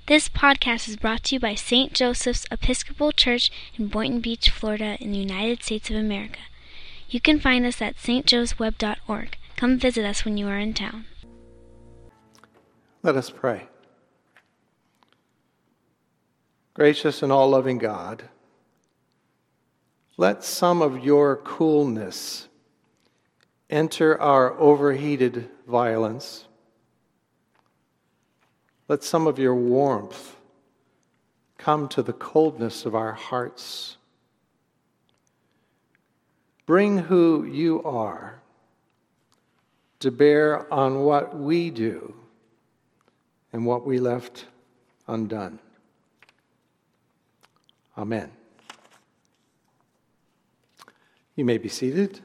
This podcast is brought to you by St. Joseph's Episcopal Church in Boynton Beach, Florida, in the United States of America. You can find us at stjoesweb.org. Come visit us when you are in town. Let us pray. Gracious and all-loving God, let some of your coolness enter our overheated violence. Let some of your warmth come to the coldness of our hearts. Bring who you are to bear on what we do and what we left undone. Amen. You may be seated.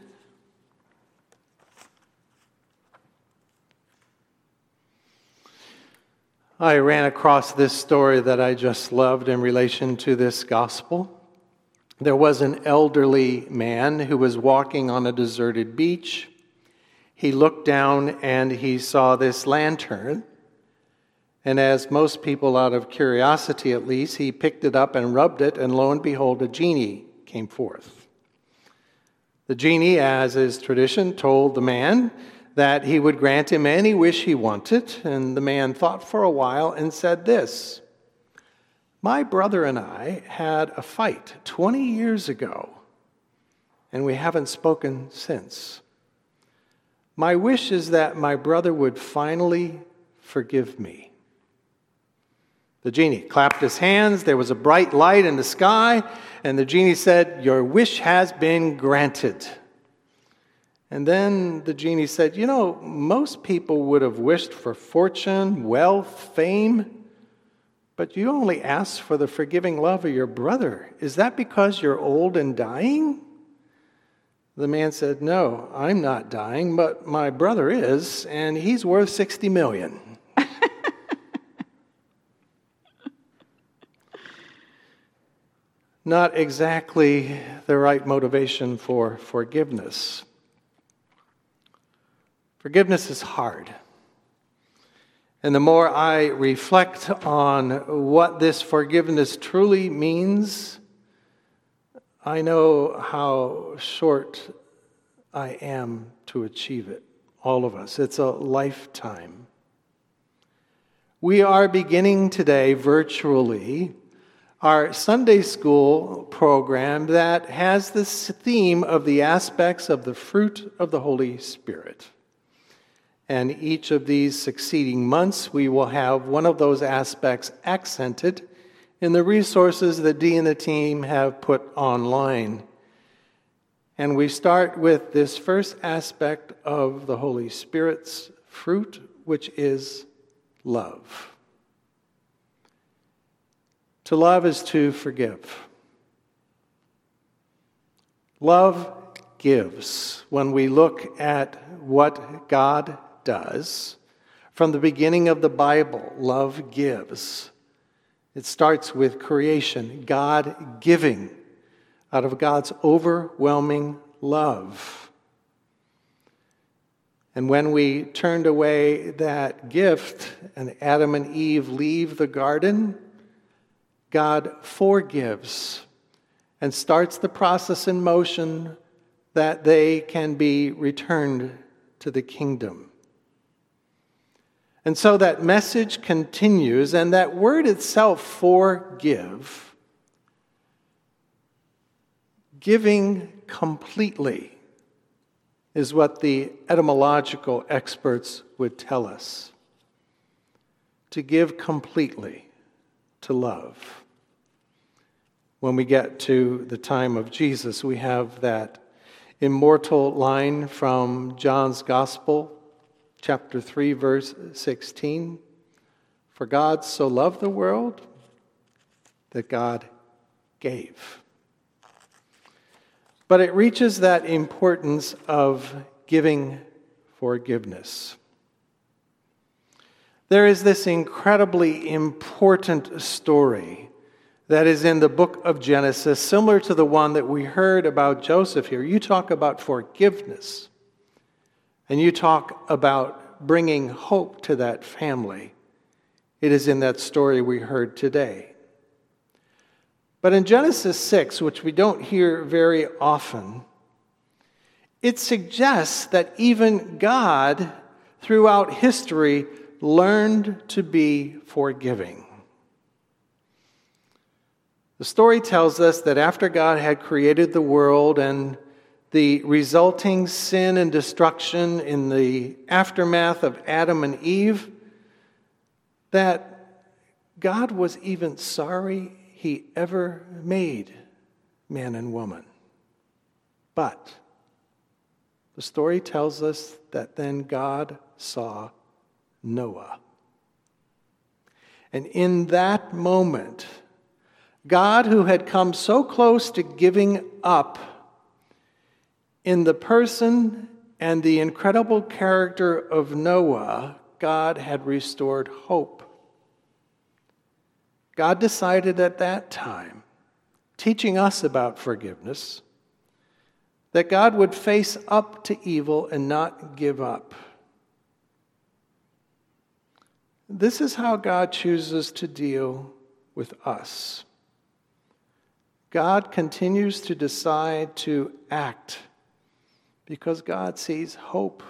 I ran across this story that I just loved in relation to this gospel. There was an elderly man who was walking on a deserted beach. He looked down and he saw this lantern. And as most people, out of curiosity at least, he picked it up and rubbed it, and lo and behold, a genie came forth. The genie, as is tradition, told the man that he would grant him any wish he wanted, and the man thought for a while and said this: "My brother and I had a fight 20 years ago, and we haven't spoken since. My wish is that my brother would finally forgive me." The genie clapped his hands. There was a bright light in the sky, and the genie said, "Your wish has been granted." And then the genie said, most people would have wished for fortune, wealth, fame, but you only asked for the forgiving love of your brother. Is that because you're old and dying? The man said, "No, I'm not dying, but my brother is, and he's worth $60 million. Not exactly the right motivation for forgiveness. Forgiveness is hard. And the more I reflect on what this forgiveness truly means, I know how short I am to achieve it. All of us. It's a lifetime. We are beginning today virtually our Sunday school program that has this theme of the aspects of the fruit of the Holy Spirit. And each of these succeeding months, we will have one of those aspects accented in the resources that Dee and the team have put online. And we start with this first aspect of the Holy Spirit's fruit, which is love. To love is to forgive. Love gives. When we look at what God does, from the beginning of the Bible, love gives. It starts with creation, God giving out of God's overwhelming love. And when we turned away that gift and Adam and Eve leave the garden, God forgives and starts the process in motion that they can be returned to the kingdom. And so that message continues, and that word itself, forgive, giving completely, is what the etymological experts would tell us. To give completely, to love. When we get to the time of Jesus, we have that immortal line from John's Gospel, chapter 3, verse 16. For God so loved the world that God gave. But it reaches that importance of giving forgiveness. There is this incredibly important story that is in the book of Genesis, similar to the one that we heard about Joseph here. You talk about forgiveness, and you talk about bringing hope to that family. It is in that story we heard today. But in Genesis 6, which we don't hear very often, it suggests that even God, throughout history, learned to be forgiving. The story tells us that after God had created the world and the resulting sin and destruction in the aftermath of Adam and Eve, that God was even sorry he ever made man and woman. But the story tells us that then God saw Noah. And in that moment, God, who had come so close to giving up, in the person and the incredible character of Noah, God had restored hope. God decided at that time, teaching us about forgiveness, that God would face up to evil and not give up. This is how God chooses to deal with us. God continues to decide to act because God sees hope.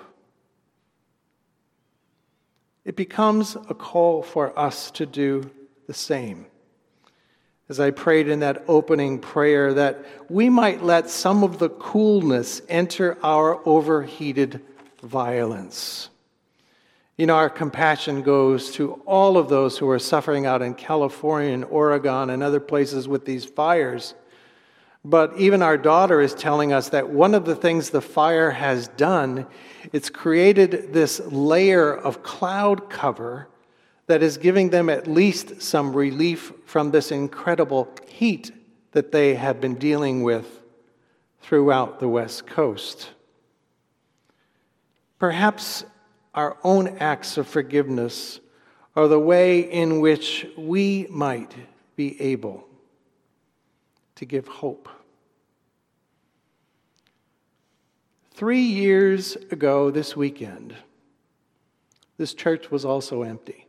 It becomes a call for us to do the same. As I prayed in that opening prayer, that we might let some of the coolness enter our overheated violence. You know, our compassion goes to all of those who are suffering out in California and Oregon and other places with these fires. But even our daughter is telling us that one of the things the fire has done, it's created this layer of cloud cover that is giving them at least some relief from this incredible heat that they have been dealing with throughout the West Coast. Perhaps our own acts of forgiveness are the way in which we might be able to give hope. 3 years ago this weekend, this church was also empty.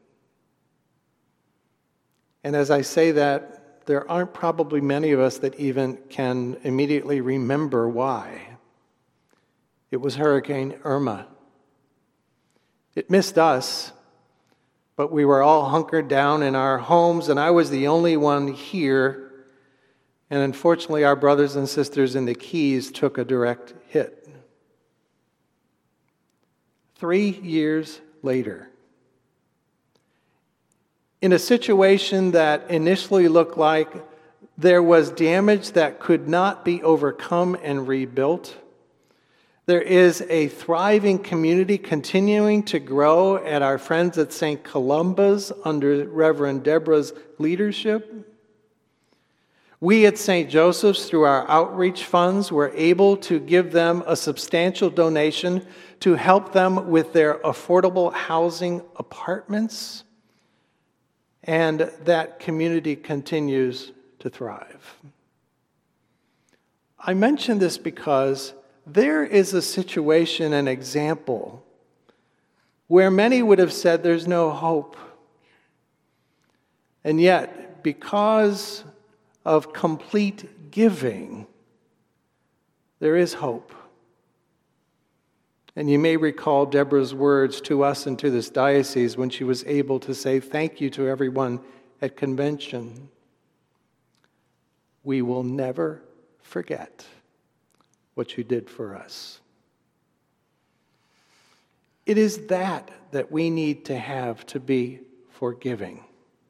And as I say that, there aren't probably many of us that even can immediately remember why. It was Hurricane Irma. It missed us, but we were all hunkered down in our homes, and I was the only one here. And unfortunately, our brothers and sisters in the Keys took a direct hit. 3 years later, in a situation that initially looked like there was damage that could not be overcome and rebuilt, there is a thriving community continuing to grow at our friends at St. Columba's under Reverend Deborah's leadership. We at St. Joseph's, through our outreach funds, were able to give them a substantial donation to help them with their affordable housing apartments. And that community continues to thrive. I mention this because there is a situation, an example, where many would have said there's no hope. And yet, because of complete giving, there is hope. And you may recall Deborah's words to us and to this diocese when she was able to say thank you to everyone at convention. We will never forget what you did for us. It is that we need to have to be forgiving.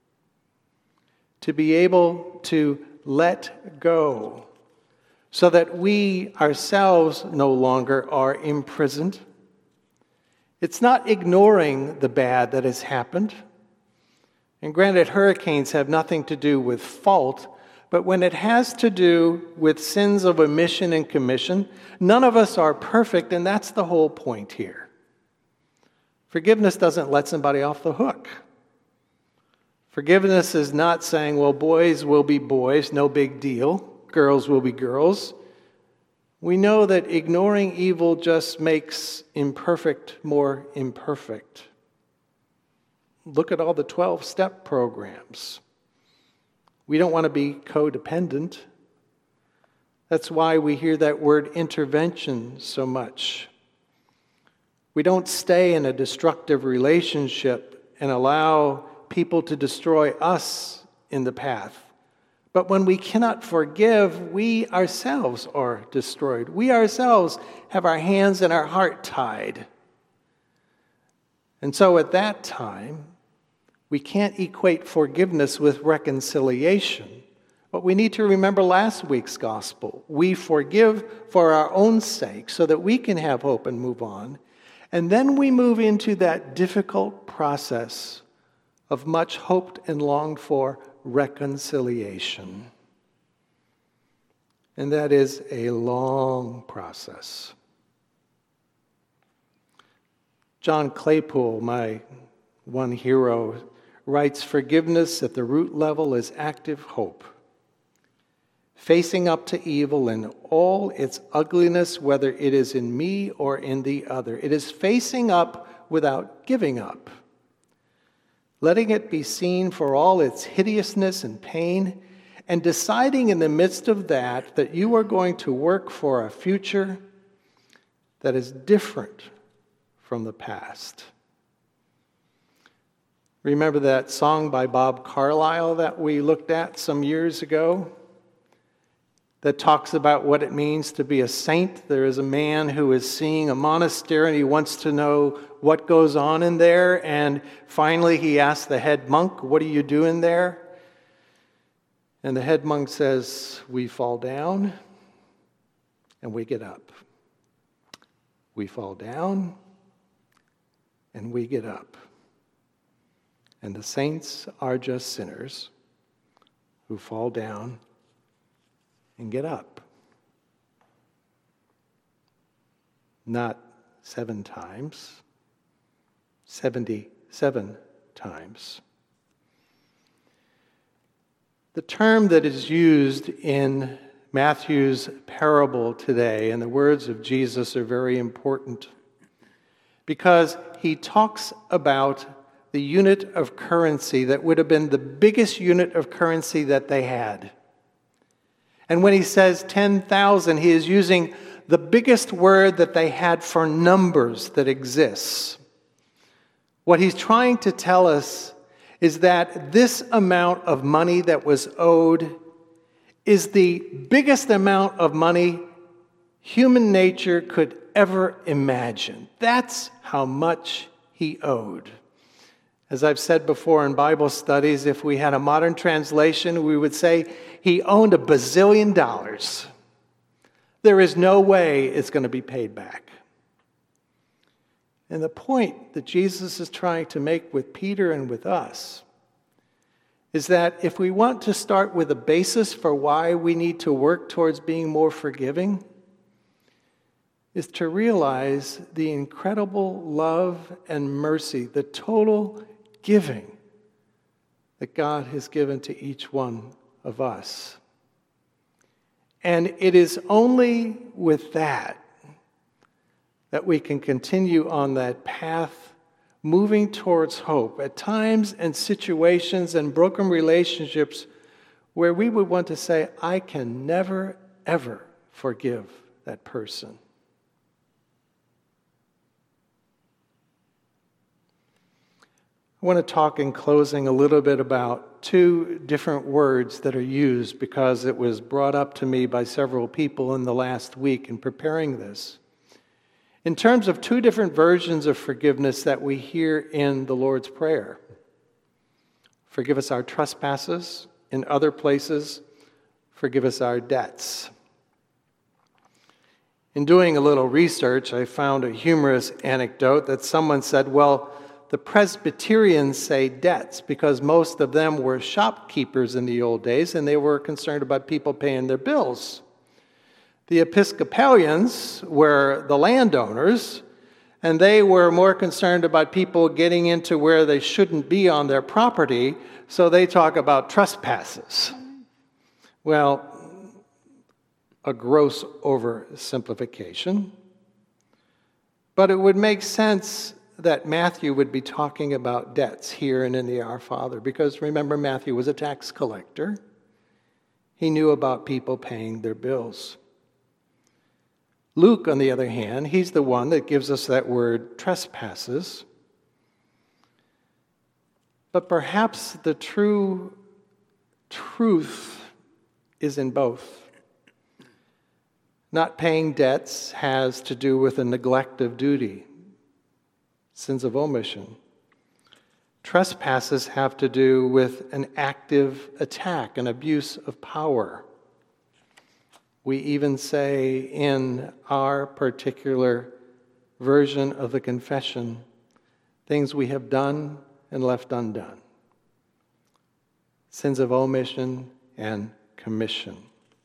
To be able to let go so that we ourselves no longer are imprisoned. It's not ignoring the bad that has happened. And granted, hurricanes have nothing to do with fault, but when it has to do with sins of omission and commission, none of us are perfect, and that's the whole point here. Forgiveness doesn't let somebody off the hook. Forgiveness is not saying, well, boys will be boys, no big deal. Girls will be girls. We know that ignoring evil just makes imperfect more imperfect. Look at all the 12-step programs. We don't want to be codependent. That's why we hear that word intervention so much. We don't stay in a destructive relationship and allow people to destroy us in the path. But when we cannot forgive, we ourselves are destroyed. We ourselves have our hands and our heart tied. And so at that time, we can't equate forgiveness with reconciliation. But we need to remember last week's gospel. We forgive for our own sake so that we can have hope and move on. And then we move into that difficult process of much hoped and longed for reconciliation. And that is a long process. John Claypool, my one hero, writes, "Forgiveness at the root level is active hope. Facing up to evil in all its ugliness, whether it is in me or in the other. It is facing up without giving up. Letting it be seen for all its hideousness and pain, and deciding in the midst of that you are going to work for a future that is different from the past." Remember that song by Bob Carlyle that we looked at some years ago that talks about what it means to be a saint? There is a man who is seeing a monastery and he wants to know what goes on in there, and finally he asks the head monk, "What are you doing there?" And the head monk says, "We fall down and we get up. We fall down and we get up. And the saints are just sinners who fall down and get up." Not 7 times, 77 times. The term that is used in Matthew's parable today, and the words of Jesus, are very important because he talks about the unit of currency that would have been the biggest unit of currency that they had. And when he says 10,000, he is using the biggest word that they had for numbers that exists. What he's trying to tell us is that this amount of money that was owed is the biggest amount of money human nature could ever imagine. That's how much he owed. As I've said before in Bible studies, if we had a modern translation, we would say he owned $1 bazillion. There is no way it's going to be paid back. And the point that Jesus is trying to make with Peter and with us is that if we want to start with a basis for why we need to work towards being more forgiving, is to realize the incredible love and mercy, the total giving that God has given to each one of us. And it is only with that we can continue on that path, moving towards hope at times and situations and broken relationships where we would want to say, "I can never, ever forgive that person." I want to talk in closing a little bit about 2 different words that are used because it was brought up to me by several people in the last week in preparing this. In terms of 2 different versions of forgiveness that we hear in the Lord's Prayer. Forgive us our trespasses. In other places, forgive us our debts. In doing a little research, I found a humorous anecdote that someone said, well, the Presbyterians say debts because most of them were shopkeepers in the old days and they were concerned about people paying their bills. The Episcopalians were the landowners and they were more concerned about people getting into where they shouldn't be on their property, so they talk about trespasses. Well, a gross oversimplification, but it would make sense that Matthew would be talking about debts here and in the Our Father, because remember, Matthew was a tax collector. He knew about people paying their bills. Luke, on the other hand, he's the one that gives us that word trespasses. But perhaps the true truth is in both. Not paying debts has to do with a neglect of duty, sins of omission. Trespasses have to do with an active attack, an abuse of power. We even say in our particular version of the confession, things we have done and left undone. Sins of omission and commission.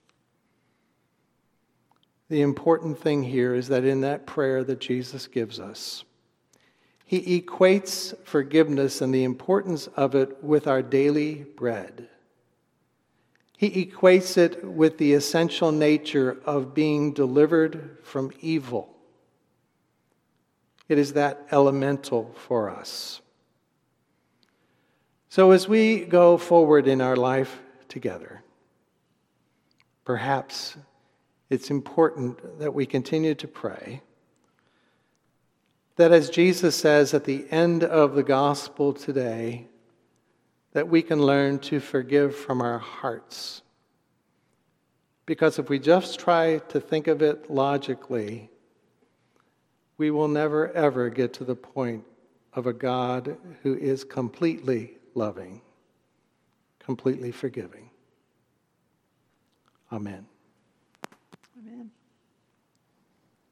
The important thing here is that in that prayer that Jesus gives us, he equates forgiveness and the importance of it with our daily bread. He equates it with the essential nature of being delivered from evil. It is that elemental for us. So as we go forward in our life together, perhaps it's important that we continue to pray that, as Jesus says at the end of the gospel today, that we can learn to forgive from our hearts. Because if we just try to think of it logically, we will never ever get to the point of a God who is completely loving, completely forgiving. Amen.